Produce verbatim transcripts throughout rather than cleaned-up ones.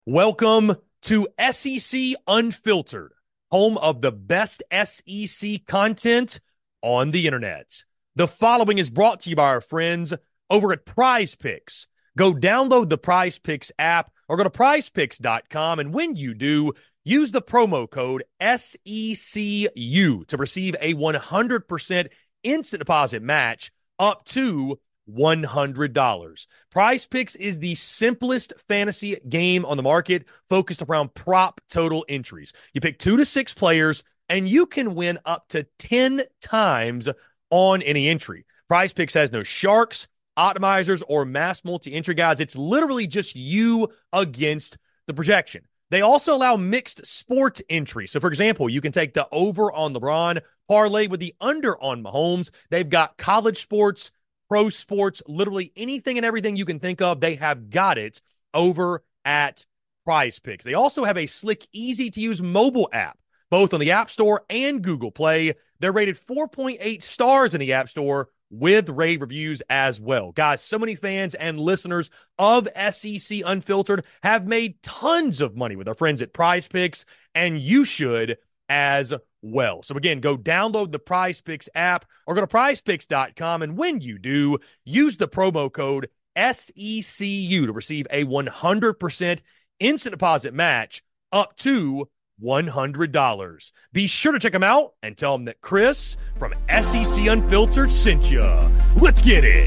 Welcome to S E C Unfiltered, home of the best S E C content on the internet. The following is brought to you by our friends over at Prize Picks. Go download the Prize Picks app or go to prize picks dot com, and when you do, use the promo code S E C U to receive a one hundred percent instant deposit match up to one hundred dollars. Prize Picks is the simplest fantasy game on the market, focused around prop total entries. You pick two to six players, and you can win up to ten times on any entry. Prize Picks has no sharks, optimizers, or mass multi-entry guides. It's literally just you against the projection. They also allow mixed sport entry. So, for example, you can take the over on LeBron, parlay with the under on Mahomes. They've got college sports, pro sports, literally anything and everything you can think of, they have got it over at Prize Picks. They also have a slick, easy-to-use mobile app, both on the App Store and Google Play. They're rated four point eight stars in the App Store with rave reviews as well. Guys, so many fans and listeners of S E C Unfiltered have made tons of money with our friends at Prize Picks, and you should as well. So again, go download the Prize Picks app or go to prize picks dot com, and when you do, use the promo code S E C U to receive a one hundred percent instant deposit match up to one hundred dollars. Be sure to check them out and tell them that Chris from S E C Unfiltered sent you. Let's get it.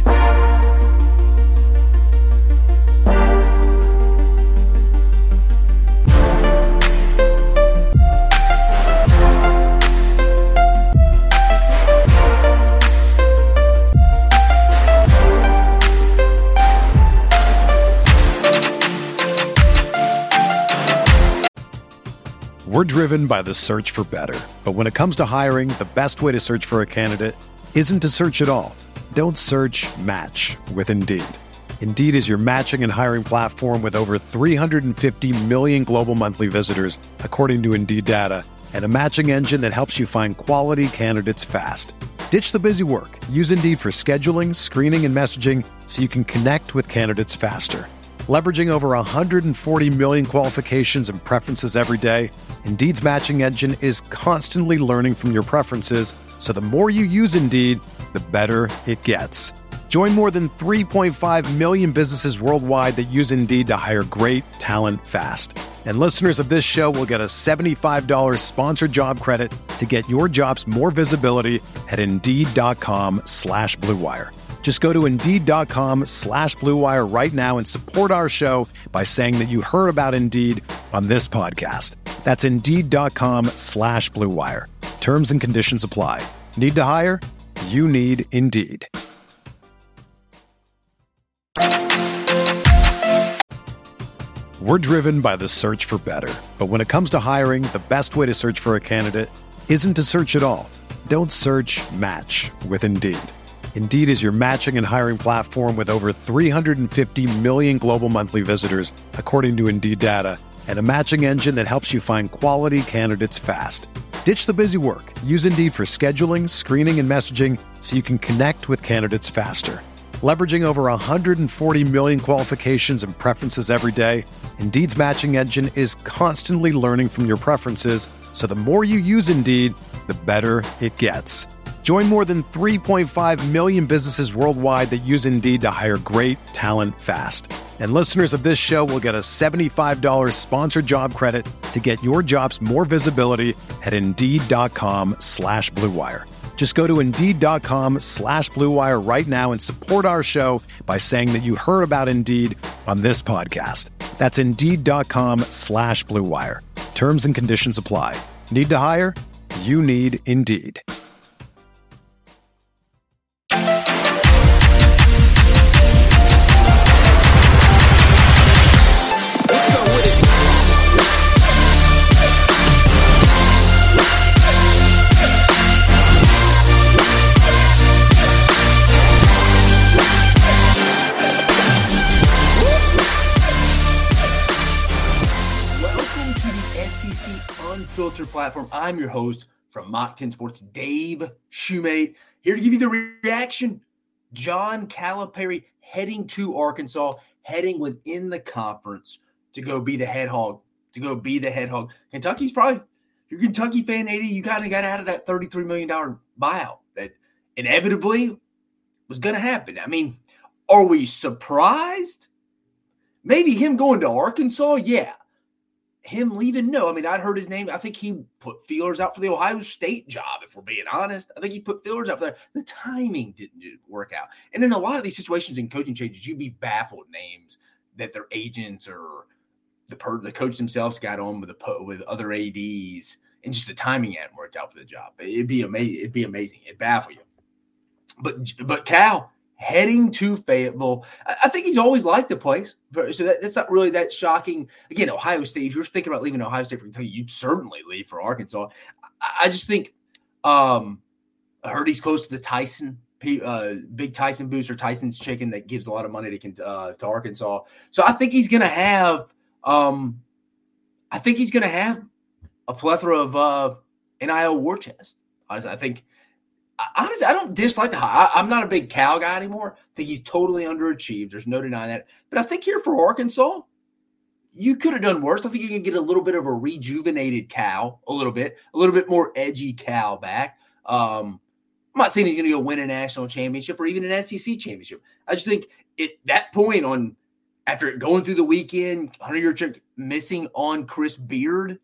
We're driven by the search for better. But when it comes to hiring, the best way to search for a candidate isn't to search at all. Don't search, match with Indeed. Indeed is your matching and hiring platform with over three hundred fifty million global monthly visitors, according to Indeed data, and a matching engine that helps you find quality candidates fast. Ditch the busy work. Use Indeed for scheduling, screening, and messaging so you can connect with candidates faster. Leveraging over one hundred forty million qualifications and preferences every day, Indeed's matching engine is constantly learning from your preferences, so the more you use Indeed, the better it gets. Join more than three point five million businesses worldwide that use Indeed to hire great talent fast. And listeners of this show will get a seventy-five dollars sponsored job credit to get your jobs more visibility at Indeed.com slash Blue Wire. Just go to Indeed.com slash Blue Wire right now and support our show by saying that you heard about Indeed on this podcast. That's Indeed.com slash Blue Wire. Terms and conditions apply. Need to hire? You need Indeed. We're driven by the search for better. But when it comes to hiring, the best way to search for a candidate isn't to search at all. Don't search, match with Indeed. Indeed is your matching and hiring platform with over three hundred fifty million global monthly visitors, according to Indeed data, and a matching engine that helps you find quality candidates fast. Ditch the busy work. Use Indeed for scheduling, screening, and messaging so you can connect with candidates faster. Leveraging over one hundred forty million qualifications and preferences every day, Indeed's matching engine is constantly learning from your preferences, so the more you use Indeed, the better it gets. Join more than three point five million businesses worldwide that use Indeed to hire great talent fast. And listeners of this show will get a seventy-five dollars sponsored job credit to get your jobs more visibility at Indeed.com slash Blue Wire. Just go to Indeed.com slash Blue Wire right now and support our show by saying that you heard about Indeed on this podcast. That's Indeed.com slash Blue Wire. Terms and conditions apply. Need to hire? You need Indeed. Unfiltered platform. I'm your host from Mock ten Sports, Dave Shoemate, here to give you the reaction. John Calipari heading to Arkansas, heading within the conference to go be the head hog, to go be the head hog. Kentucky's probably, if you're a Kentucky fan, A D, you kind of got out of that thirty-three million dollars buyout that inevitably was going to happen. I mean, are we surprised? Maybe him going to Arkansas, yeah. Him leaving, no. I mean, I'd heard his name. I think he put feelers out for the Ohio State job, if we're being honest. I think he put feelers out there. The timing didn't work out. And in a lot of these situations in coaching changes, you'd be baffled names that their agents or the per, the coach themselves got on with the with other A Ds, and just the timing hadn't worked out for the job. It'd be amazing. It'd be amazing. It'd baffle you. But but Cal heading to Fayetteville, I, I think he's always liked the place. So that, that's not really that shocking. Again, Ohio State, if you're thinking about leaving Ohio State for Kentucky, you'd certainly leave for Arkansas. I, I just think um, I heard he's close to the Tyson, uh, big Tyson booster, Tyson's Chicken, that gives a lot of money to, uh, to Arkansas. So I think he's going to have um, – I think he's going to have a plethora of uh, N I L war chest. I, I think – Honestly, I don't dislike the high. I'm not a big Cal guy anymore. I think he's totally underachieved. There's no denying that. But I think here for Arkansas, you could have done worse. I think you're going to get a little bit of a rejuvenated Cal, a little bit, a little bit more edgy Cal back. Um, I'm not saying he's going to go win a national championship or even an S E C championship. I just think at that point, on after going through the weekend, hundred-yard trick missing on Chris Beard,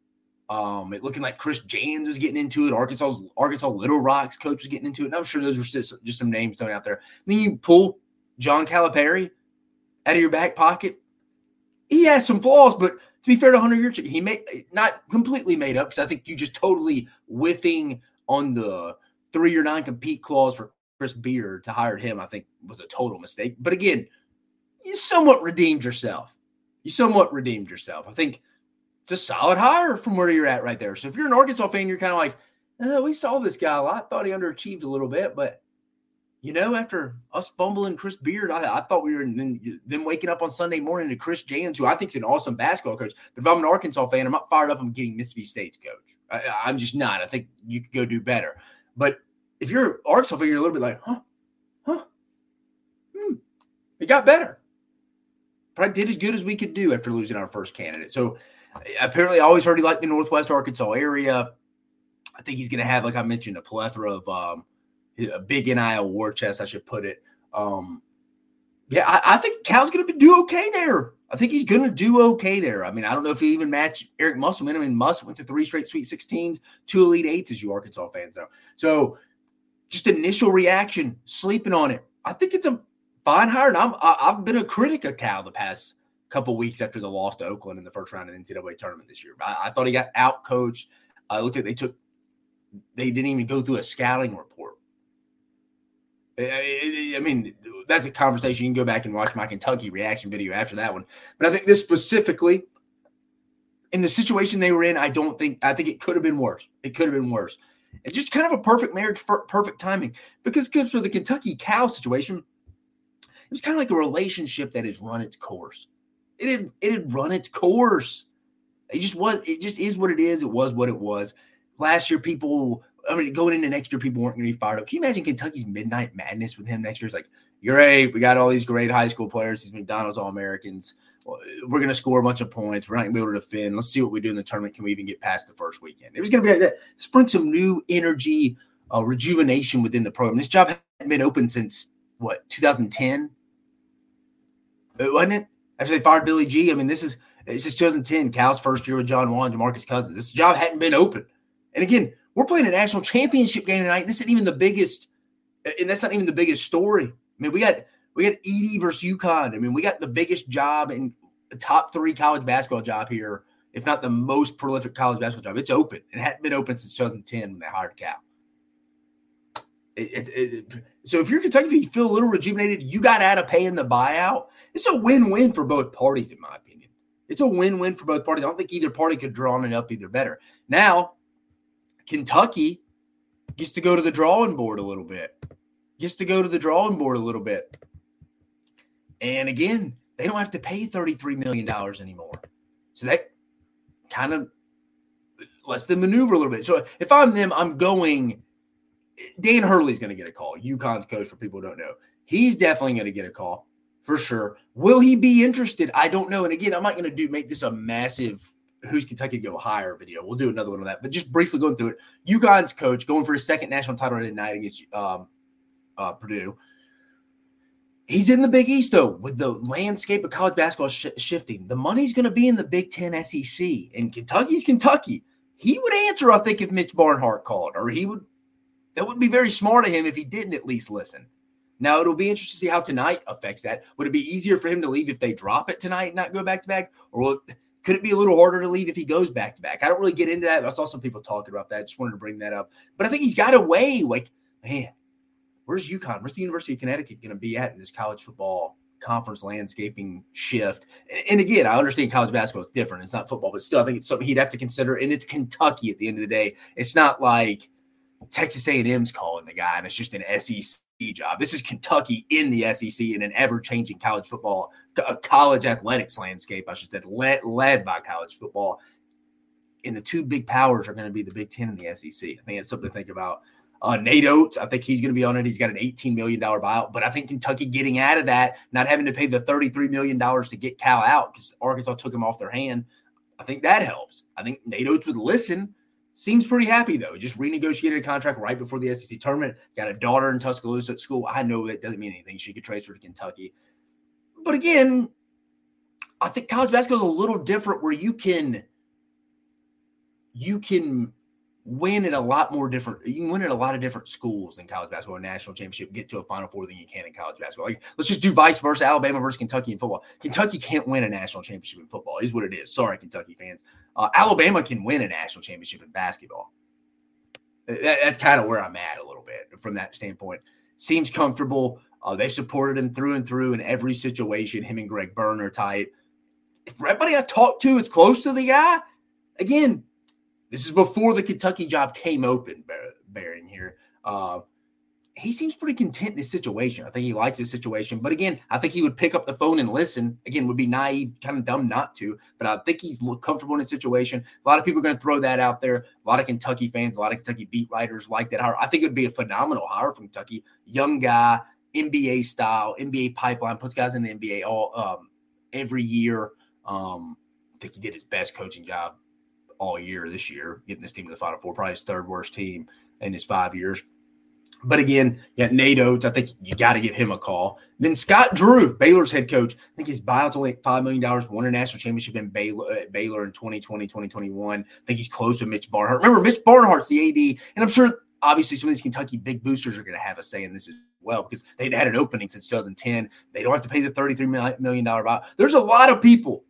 Um, it looking like Chris Jans was getting into it. Arkansas's Arkansas Little Rock's coach was getting into it. And I'm sure those were just, just some names thrown out there. And then you pull John Calipari out of your back pocket. He has some flaws, but to be fair to Hunter Yurchik, he made not completely made up, because I think you just totally whiffing on the three-year non-compete clause for Chris Beard to hire him, I think was a total mistake. But again, you somewhat redeemed yourself. You somewhat redeemed yourself. I think it's a solid hire from where you're at right there. So if you're an Arkansas fan, you're kind of like, oh, we saw this guy a lot. Thought he underachieved a little bit. But, you know, after us fumbling Chris Beard, I, I thought we were then, then waking up on Sunday morning to Chris Jans, who I think is an awesome basketball coach. But if I'm an Arkansas fan, I'm not fired up on getting Mississippi State's coach. I, I'm just not. I think you could go do better. But if you're an Arkansas fan, you're a little bit like, huh, huh, hmm, it got better. Probably did as good as we could do after losing our first candidate. So, apparently, I always heard he liked the Northwest Arkansas area. I think he's going to have, like I mentioned, a plethora of um, a big N I L war chest, I should put it. Um, yeah, I, I think Cal's going to do okay there. I think he's going to do okay there. I mean, I don't know if he even match Eric Musselman. I mean, Muss went to three straight Sweet sixteens, two Elite Eights, as you Arkansas fans know. So, just initial reaction, sleeping on it. I think it's a fine hire. And I'm, I, I've been a critic of Cal the past couple weeks after the loss to Oakland in the first round of the N C double A tournament this year. I, I thought he got out-coached. I looked at they took they didn't even go through a scouting report. I, I mean, that's a conversation. You can go back and watch my Kentucky reaction video after that one. But I think this specifically, in the situation they were in, I don't think – I think it could have been worse. It could have been worse. It's just kind of a perfect marriage, for perfect timing. Because for the Kentucky-Cal situation, it was kind of like a relationship that has run its course. It had, it had run its course. It just was. It just is what it is. It was what it was. Last year, people, I mean, going into next year, people weren't going to be fired up. Can you imagine Kentucky's midnight madness with him next year? It's like, great, we got all these great high school players, these McDonald's All-Americans. We're going to score a bunch of points. We're not going to be able to defend. Let's see what we do in the tournament. Can we even get past the first weekend? It was going to be like that. Let's bring some new energy, uh, rejuvenation within the program. This job hadn't been open since, what, two thousand ten? Wasn't it? After they fired Billy G. I mean, this is it's just two thousand ten, Cal's first year with John Wall and DeMarcus Cousins. This job hadn't been open. And again, we're playing a national championship game tonight. This isn't even the biggest, and that's not even the biggest story. I mean, we got we got Edey versus UConn. I mean, we got the biggest job in the top three college basketball job here, if not the most prolific college basketball job. It's open. It hadn't been open since two thousand ten when they hired Cal. It, it, it, so if you're Kentucky, if you feel a little rejuvenated, you got out of paying the buyout. It's a win-win for both parties, in my opinion. It's a win-win for both parties. I don't think either party could draw it up either better. Now, Kentucky gets to go to the drawing board a little bit. Gets to go to the drawing board a little bit. And again, they don't have to pay thirty-three million dollars anymore. So that kind of lets them maneuver a little bit. So if I'm them, I'm going – Dan Hurley's going to get a call. UConn's coach, for people who don't know. He's definitely going to get a call. for sure. Will he be interested? I don't know. And again, I'm not going to do make this a massive who's Kentucky go higher video. We'll do another one on that. But just briefly going through it, UConn's coach going for his second national title tonight against um, uh, Purdue. He's in the Big East, though, with the landscape of college basketball sh- shifting. The money's going to be in the Big Ten S E C, and Kentucky's Kentucky. He would answer, I think, if Mitch Barnhart called, or he would. That wouldn't be very smart of him if he didn't at least listen. Now, it'll be interesting to see how tonight affects that. Would it be easier for him to leave if they drop it tonight and not go back-to-back? Or will it, could it be a little harder to leave if he goes back-to-back? I don't really get into that. I saw some people talking about that. I just wanted to bring that up. But I think he's got a way, like, man, where's UConn? Where's the University of Connecticut going to be at in this college football conference landscaping shift? And again, I understand college basketball is different. It's not football, but still, I think it's something he'd have to consider. And it's Kentucky at the end of the day. It's not like Texas A and M's calling the guy, and it's just an S E C job. This is Kentucky in the S E C in an ever-changing college football, a college athletics landscape, I should say, led, led by college football. And the two big powers are going to be the Big Ten and the S E C. I think it's something to think about. Uh, Nate Oates, I think he's going to be on it. He's got an eighteen million dollars buyout, but I think Kentucky getting out of that, not having to pay the thirty-three million dollars to get Cal out because Arkansas took him off their hand, I think that helps. I think Nate Oates would listen. Seems pretty happy, though. Just renegotiated a contract right before the S E C tournament. Got a daughter in Tuscaloosa at school. I know that doesn't mean anything. She could transfer to Kentucky. But again, I think college basketball is a little different where you can you can win at a lot more different. You can win at a lot of different schools in college basketball, a national championship, get to a Final Four than you can in college basketball. Like, let's just do vice versa, Alabama versus Kentucky in football. Kentucky can't win a national championship in football, is what it is. Sorry, Kentucky fans. Uh, Alabama can win a national championship in basketball. That, that's kind of where I'm at a little bit from that standpoint. Seems comfortable. Uh, they've supported him through and through in every situation, him and Greg Berner type. If everybody I talked to is close to the guy, again, this is before the Kentucky job came open, Barron here. Uh, he seems pretty content in this situation. I think he likes this situation. But again, I think he would pick up the phone and listen. Again, would be naive, kind of dumb not to. But I think he's comfortable in this situation. A lot of people are going to throw that out there. A lot of Kentucky fans, a lot of Kentucky beat writers like that hire. I think it would be a phenomenal hire from Kentucky. Young guy, N B A style, N B A pipeline, puts guys in the N B A all um, every year. Um, I think he did his best coaching job all year this year, getting this team to the Final Four, probably his third worst team in his five years. But again, yeah, Nate Oates, I think you got to give him a call. Then Scott Drew, Baylor's head coach. I think his buyout's only five million dollars, won a national championship in Baylor, uh, Baylor in twenty twenty, twenty twenty-one. I think he's close to Mitch Barnhart. Remember, Mitch Barnhart's the A D, and I'm sure obviously some of these Kentucky big boosters are going to have a say in this as well because they'd had an opening since two thousand ten. They don't have to pay the thirty-three million dollars buyout. There's a lot of people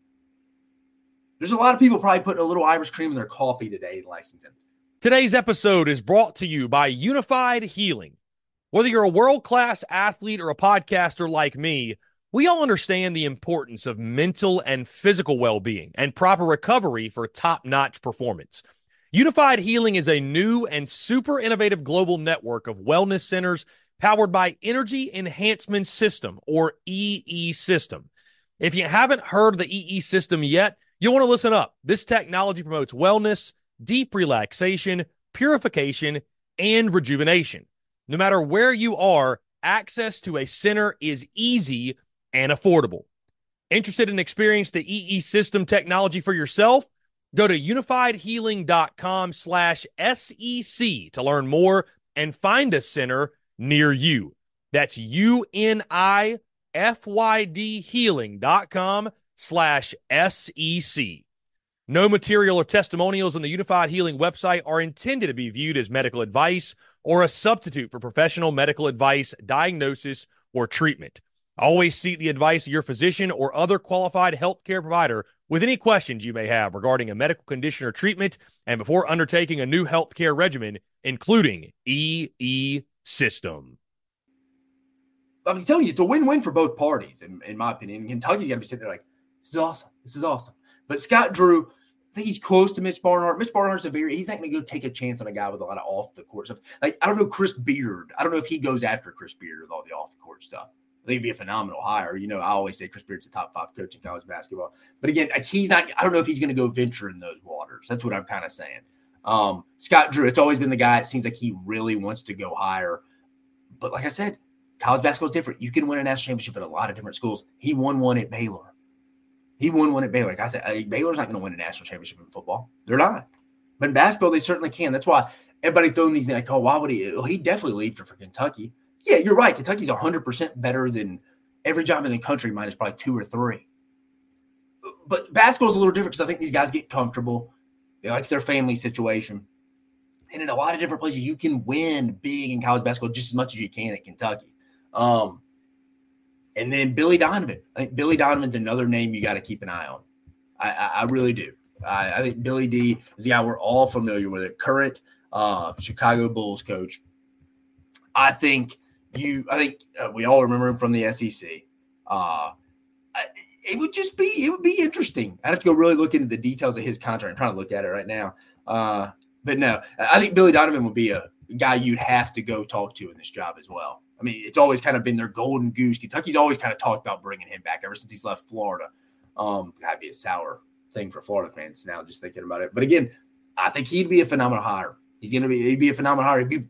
There's a lot of people probably putting a little Irish cream in their coffee today in Lexington. Today's episode is brought to you by Unified Healing. Whether you're a world-class athlete or a podcaster like me, we all understand the importance of mental and physical well-being and proper recovery for top-notch performance. Unified Healing is a new and super innovative global network of wellness centers powered by Energy Enhancement System, or E E System. If you haven't heard of the E E System yet, you'll want to listen up. This technology promotes wellness, deep relaxation, purification, and rejuvenation. No matter where you are, access to a center is easy and affordable. Interested in experiencing the E E System technology for yourself? Go to unifiedhealing.com slash SEC to learn more and find a center near you. That's U-N-I-F-Y-D healing.com slash S-E-C. No material or testimonials on the Unified Healing website are intended to be viewed as medical advice or a substitute for professional medical advice, diagnosis, or treatment. Always seek the advice of your physician or other qualified healthcare provider with any questions you may have regarding a medical condition or treatment and before undertaking a new healthcare regimen, including E E System. I'm telling you, it's a win-win for both parties, in, in my opinion. Kentucky's got to be sitting there like, this is awesome. This is awesome. But Scott Drew, I think he's close to Mitch Barnhart. Mitch Barnhart's a very, he's not going to go take a chance on a guy with a lot of off-the-court stuff. Like, I don't know Chris Beard. I don't know if he goes after Chris Beard with all the off-the-court stuff. I think it'd be a phenomenal hire. You know, I always say Chris Beard's a top five coach in college basketball. But again, he's not, I don't know if he's going to go venture in those waters. That's what I'm kind of saying. Um, Scott Drew, it's always been the guy, it seems like he really wants to go higher. But like I said, college basketball is different. You can win a national championship at a lot of different schools. He won one at Baylor. He won one at Baylor. Like I said, uh, Baylor's not going to win a national championship in football. They're not. But in basketball, they certainly can. That's why everybody throwing these, like, oh, why would he? Well, he definitely leaped for Kentucky. Yeah, you're right. Kentucky's one hundred percent better than every job in the country, minus probably two or three. But basketball's a little different because I think these guys get comfortable. They like their family situation. And in a lot of different places, you can win big in college basketball just as much as you can at Kentucky. Um, and then Billy Donovan. I think Billy Donovan's another name you got to keep an eye on. I, I, I really do. I, I think Billy D is the guy we're all familiar with, a current uh, Chicago Bulls coach. I think you. I think uh, we all remember him from the S E C. Uh, I, it would just be. It would be interesting. I'd have to go really look into the details of his contract. I'm trying to look at it right now. Uh, but no, I think Billy Donovan would be a guy you'd have to go talk to in this job as well. I mean, it's always kind of been their golden goose. Kentucky's always kind of talked about bringing him back ever since he's left Florida. Um, that'd be a sour thing for Florida fans now, just thinking about it. But again, I think he'd be a phenomenal hire. He's going to be, he'd be a phenomenal hire. He'd be,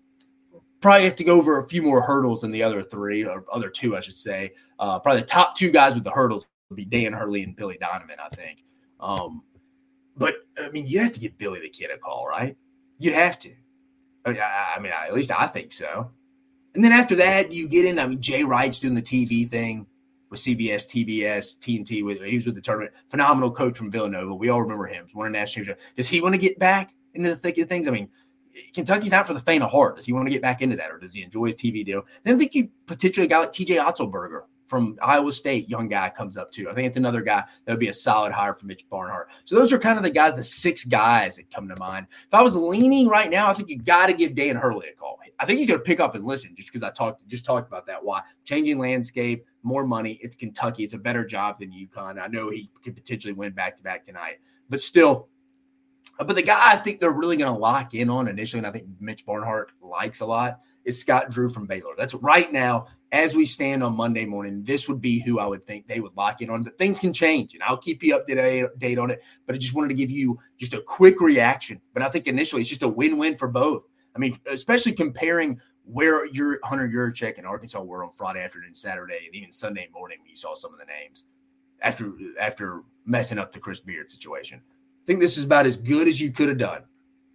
probably have to go over a few more hurdles than the other three, or other two, I should say. Uh, probably the top two guys with the hurdles would be Dan Hurley and Billy Donovan, I think. Um, but, I mean, you'd have to give Billy the Kid a call, right? You'd have to. I mean, I, I mean, at least I think so. And then after that, you get in, I mean, Jay Wright's doing the T V thing with C B S, T B S, T N T. With, he was with the tournament. Phenomenal coach from Villanova. We all remember him. He's won a national championship. Does he want to get back into the thick of things? I mean, Kentucky's not for the faint of heart. Does he want to get back into that, or does he enjoy his T V deal? Then I think you potentially a guy like T J Otzelberger from Iowa State, young guy, comes up too. I think it's another guy that would be a solid hire for Mitch Barnhart. So those are kind of the guys, the six guys that come to mind. If I was leaning right now, I think you got to give Dan Hurley a call. I think he's going to pick up and listen, just because I talked just talked about that. Why? Changing landscape, more money. It's Kentucky. It's a better job than UConn. I know he could potentially win back-to-back tonight, but still. But the guy I think they're really going to lock in on initially, and I think Mitch Barnhart likes a lot, is Scott Drew from Baylor. That's right now, as we stand on Monday morning, this would be who I would think they would lock in on. But things can change, and I'll keep you up to date on it. But I just wanted to give you just a quick reaction. But I think initially it's just a win-win for both. I mean, especially comparing where your Hunter Yurachek and Arkansas were on Friday afternoon, Saturday, and even Sunday morning when you saw some of the names after after messing up the Chris Beard situation. I think this is about as good as you could have done.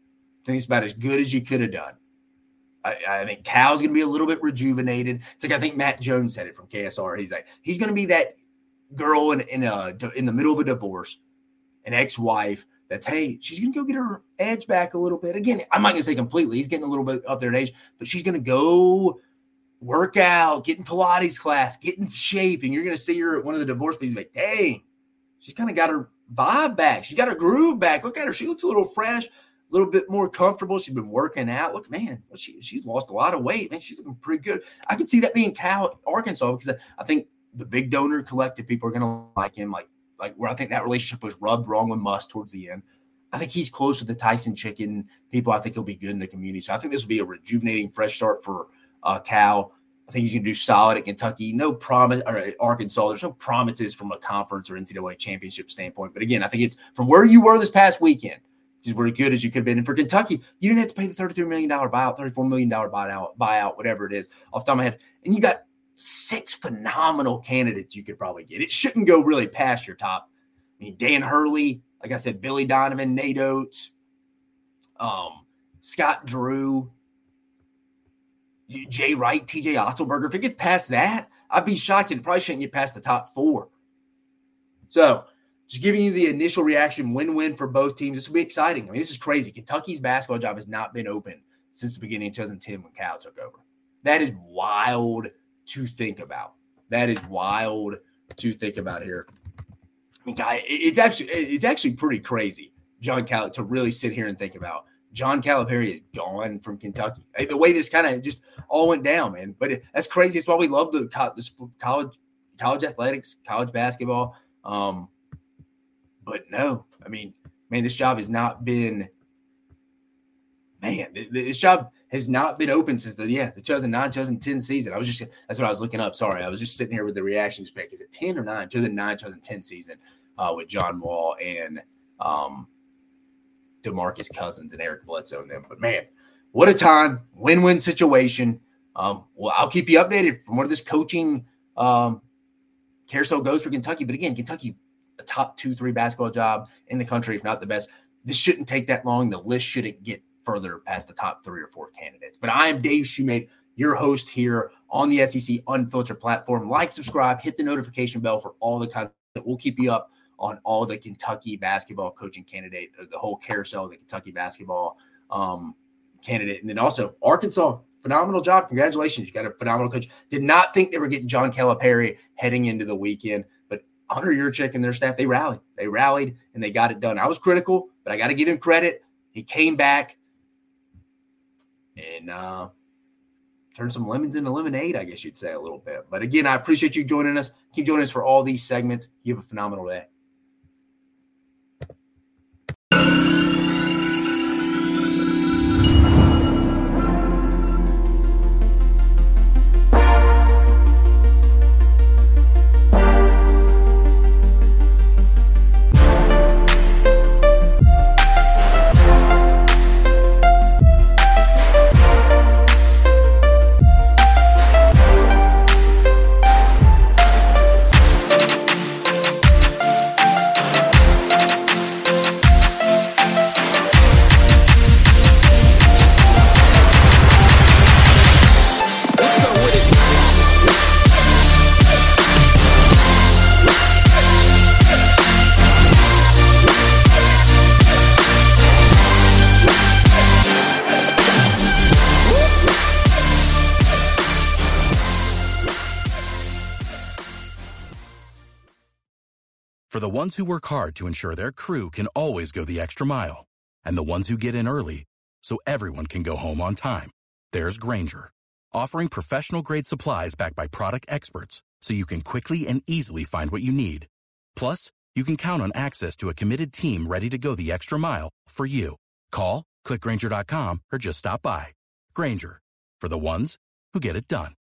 I think it's about as good as you could have done. I, I think Cal's going to be a little bit rejuvenated. It's like I think Matt Jones said it from K S R. He's like, he's going to be that girl in in, a, in the middle of a divorce, an ex-wife that's, hey, she's going to go get her edge back a little bit. Again, I'm not going to say completely. He's getting a little bit up there in age, but she's going to go work out, get in Pilates class, get in shape, and you're going to see her at one of the divorce meetings like, dang, she's kind of got her vibe back. She got her groove back. Look at her. She looks a little fresh. A little bit more comfortable. She's been working out. Look, man, she, she's lost a lot of weight. Man, she's looking pretty good. I can see that being Cal, Arkansas, because I think the big donor collective people are going to like him. Like, like where I think that relationship was rubbed wrong with Muss towards the end. I think he's close with the Tyson Chicken people. I think he'll be good in the community. So I think this will be a rejuvenating, fresh start for uh, Cal. I think he's going to do solid at Kentucky. No promise, or at Arkansas. There's no promises from a conference or N C double A championship standpoint. But again, I think it's from where you were this past weekend. This is where good as you could have been. And for Kentucky, you didn't have to pay the thirty-three million dollars buyout, thirty-four million dollars buyout, buyout, whatever it is, off the top of my head. And you got six phenomenal candidates you could probably get. It shouldn't go really past your top. I mean, Dan Hurley, like I said, Billy Donovan, Nate Oates, um, Scott Drew, Jay Wright, T J Otzelberger. If it gets past that, I'd be shocked. It probably shouldn't get past the top four. So, just giving you the initial reaction, win-win for both teams. This will be exciting. I mean, this is crazy. Kentucky's basketball job has not been open since the beginning of two thousand ten when Cal took over. That is wild to think about. That is wild to think about here. I mean, guy, it's actually it's actually pretty crazy, John Cal, to really sit here and think about. John Calipari is gone from Kentucky. The way this kind of just all went down, man. But it, that's crazy. It's why we love the, the college college athletics, college basketball. Um, But no, I mean, man, this job has not been, man, this job has not been open since the, yeah, the two thousand nine, two thousand ten season. I was just, that's what I was looking up. Sorry. I was just sitting here with the reactions pick. Is it ten or nine? two thousand nine, two thousand ten season uh, with John Wall and um, DeMarcus Cousins and Eric Bledsoe and them. But man, what a time, win-win situation. Um, well, I'll keep you updated from where this coaching um, carousel goes for Kentucky. But again, Kentucky, a top two, three basketball job in the country, if not the best. This shouldn't take that long. The list shouldn't get further past the top three or four candidates. But I am Dave Shoemate, your host here on the S E C Unfiltered platform. Like, subscribe, hit the notification bell for all the content. We'll keep you up on all the Kentucky basketball coaching candidate, the whole carousel of the Kentucky basketball um, candidate. And then also Arkansas, phenomenal job. Congratulations. You got a phenomenal coach. Did not think they were getting John Calipari heading into the weekend, but Hunter Yurchek and their staff, they rallied. They rallied, and they got it done. I was critical, but I got to give him credit. He came back and uh, turned some lemons into lemonade, I guess you'd say a little bit. But again, I appreciate you joining us. Keep joining us for all these segments. You have a phenomenal day. For the ones who work hard to ensure their crew can always go the extra mile, and the ones who get in early so everyone can go home on time, there's Grainger, offering professional-grade supplies backed by product experts so you can quickly and easily find what you need. Plus, you can count on access to a committed team ready to go the extra mile for you. Call, click Grainger dot com, or just stop by. Grainger, for the ones who get it done.